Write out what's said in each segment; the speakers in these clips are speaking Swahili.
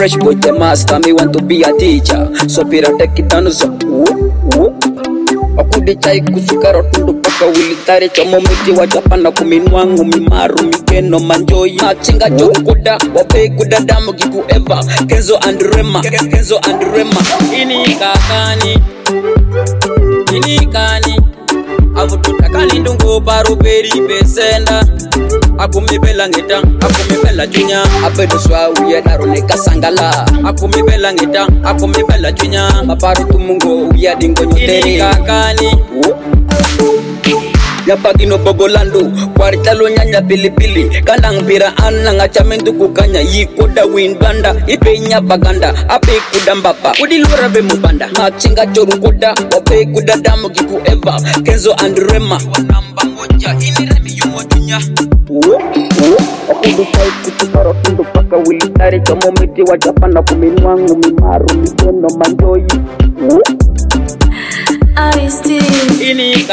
Fresh boy the master, me want to be a teacher. So pira take it down so Akude chai kusukaro tundu paka wilitare chomo miti wajapana kuminwangu mimaru mikeno manjoyi machinga jokuda wape kuda damu giku eva Kenzo and Rema ini kani avututakani ndungu baru peri besenda akumibela ngeta akumibela junya abedo swa uya daroneka sangala akumibela junya maparu tumungo uya dingo nyotere kakani Yapagino bogolando Kwaritalo nyanya pilipili Kandang pira ananga chamendu kukanya Yikoda windanda Ipe nyapaganda Ape kudambapa Udilura be mubanda Machinga choru koda Wape kudadamu giku eva Kenzo and Rema Wanamba moja Ini remi yumo dunya Akudu chai kutukaro tundu paka wilitari Chomo miti wajapana kuminwangu mimaru mikeno manjoyi Ini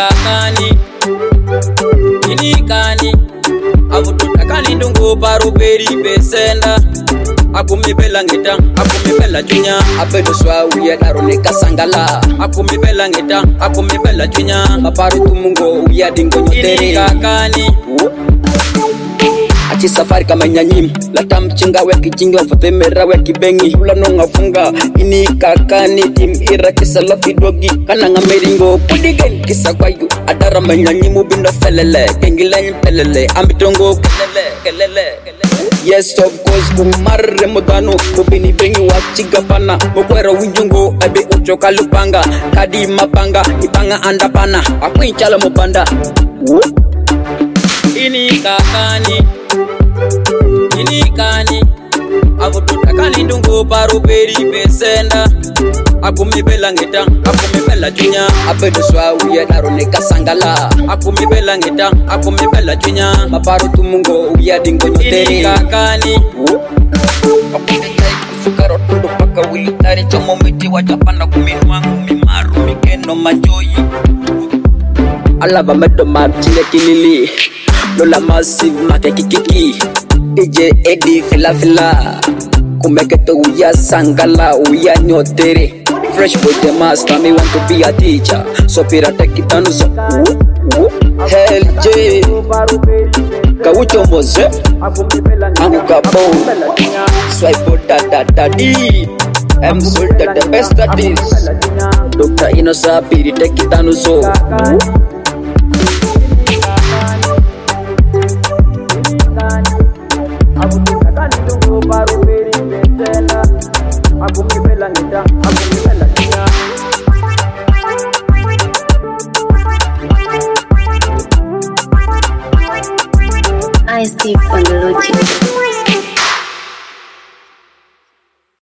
kani avututakani ndungu baru peri besenda akumibela ngeta akumibela junya abedo swa uya daroneka sangala akumibela junya maparu tumungo uya dingo nyotere kakani Achi safari kama nyanyim Lata mchinga weki jingi wafatemera weki bengi Hula nonga funga ini kakani Tim ira kisa loki dogi Kananga meringo pudigen kisa kwayu Adara manyanyimu bindo felele Kengilenyi pelele Ambitongo kelele Yes of course kumare modano Kubini bengi wachiga pana Mukwera winjungo ebe uchoka lupanga Kadi mapanga ipanga andapana Aku inchala mubanda Ini kani avututakani ndungu baru peri besenda akumibela ngeta akumibela junya abedo swa uya daroneka sangala akumibela junya maparu tumungo uya dingo nyotere kakani kusukaro tundu paka wilitari chomo miti wajapana kuminwangu mimaru mikeno manjoyi Alava medo marchile kilili Lola massive make kikiki DJ Eddie fila Kumeketo uya sangala uya nyotere Fresh boy the master, me want to be a teacher So pira take it down so Hell J Kawucho Mose Anguka Bow Swipe da D I'm sold at the best at this Dr. Inosa piri take it down so I Steve on the logic.